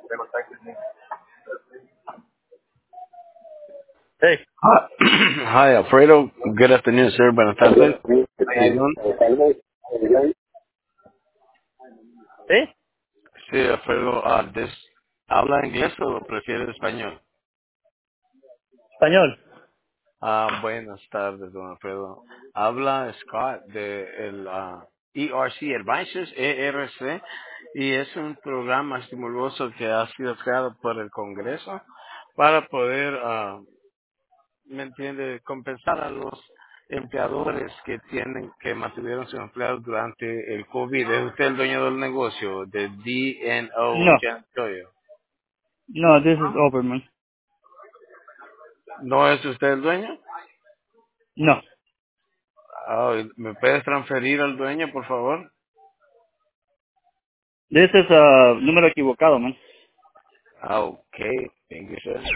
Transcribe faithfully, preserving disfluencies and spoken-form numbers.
Hey. Hi, Hi, Alfredo. Good afternoon, sir. Buenas tardes. How you doing? ¿Sí? Sí, Alfredo, ah, des- ¿habla inglés o prefiere español? Español. Ah, buenas tardes, don Alfredo. Habla Scott de el ah, E R C Advisors, E R C, y es un programa estimuloso que ha sido creado por el Congreso para poder ah, ¿me entiende? Compensar a los empleadores que tienen, que mantuvieron sus empleados durante el COVID. ¿Es usted el dueño del negocio de D N O No. Janitorial? No, this is Oberman. ¿No es usted el dueño? No. Ah, ¿me puedes transferir al dueño, por favor? This is uh, número equivocado, man. Ah, ok. Thank you, sir.